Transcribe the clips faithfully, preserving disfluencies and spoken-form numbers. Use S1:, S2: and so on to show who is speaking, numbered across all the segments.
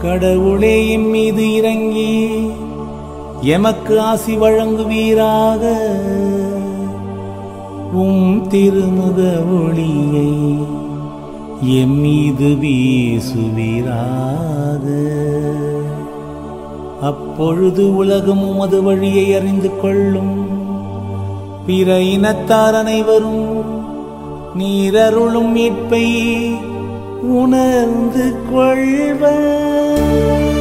S1: கடவுளே எம் மீது இறங்கி எமக்கு ஆசி வழங்குவீராக. உம் திருமுக ஒளியை எம் மீது வீசுவீராக. அப்பொழுது உலகம் உமது வழியை அறிந்து கொள்ளும். பிற இனத்தார் அனைவரும் நீரருளும் மீட்பை உணர்ந்து கொள்வர்.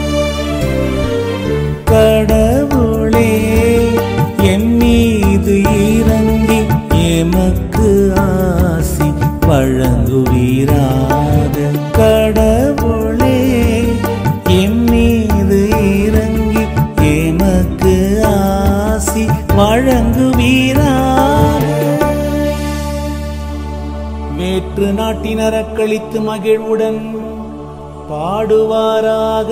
S1: கடவுளே எம் மீது இறங்கி எமக்கு ஆசி வழங்குவீராக. கடவுளே எம் மீது இறங்கி எமக்கு ஆசி வழங்குவீராக. வேற்று நாட்டினர் அக்களித்து மகிழ்வுடன் பாடுவாராக.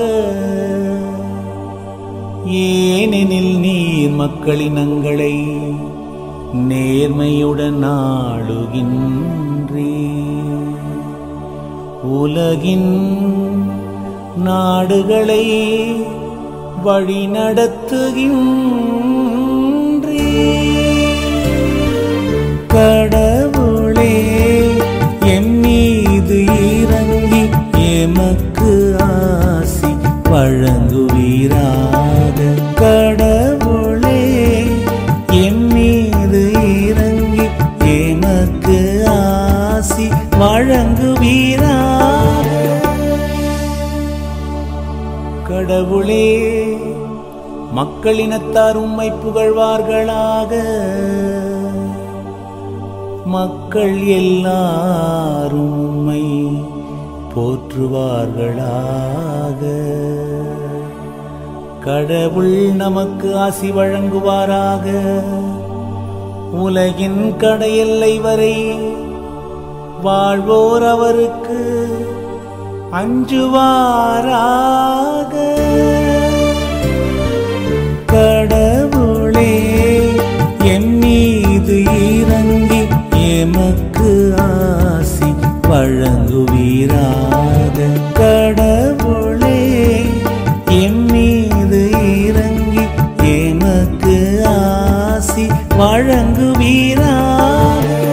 S1: ஏனெனில் நீர் மக்களினங்களை நேர்மையுடன் ஆளுகின்றீர். உலகின் நாடுகளை வழிநடத்துகின்றீர். கடவுளே எம் மீது இறங்கி எமக்கு ஆசி வழங்குவீராக. கடவுளே எம் மீது இறங்கி எமக்கு ஆசி வழங்குவீராக. கடவுளே மக்களினத்தார் உம்மை புகழ்வார்களாக. மக்கள் எல்லாரும் உம்மை போற்றுவார்களாக. கடவுள் நமக்கு ஆசி வழங்குவாராக. உலகின் கடையெல்லை வரை வாழ்வோர் அவருக்கு அஞ்சுவாராக. கடவுளே எம் மீது இறங்கி எமக்கு ஆசி வழங்குவீராக. கடவுளே எம் மீது இறங்கி எமக்கு ஆசி வழங்குவீராக.